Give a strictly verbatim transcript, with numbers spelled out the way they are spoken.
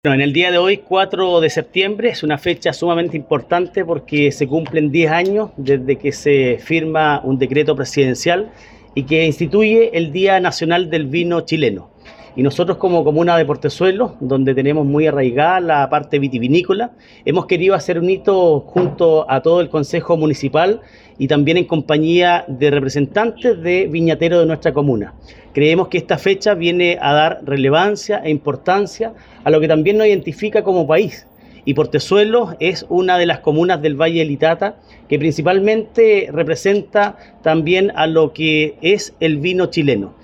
Bueno, en el día de hoy, cuatro de septiembre, es una fecha sumamente importante porque se cumplen diez años desde que se firma un decreto presidencial y que instituye el Día Nacional del Vino Chileno. Y nosotros como comuna de Portezuelo, donde tenemos muy arraigada la parte vitivinícola, hemos querido hacer un hito junto a todo el Consejo Municipal y también en compañía de representantes de viñateros de nuestra comuna. Creemos que esta fecha viene a dar relevancia e importancia a lo que también nos identifica como país. Y Portezuelo es una de las comunas del Valle del Itata que principalmente representa también a lo que es el vino chileno.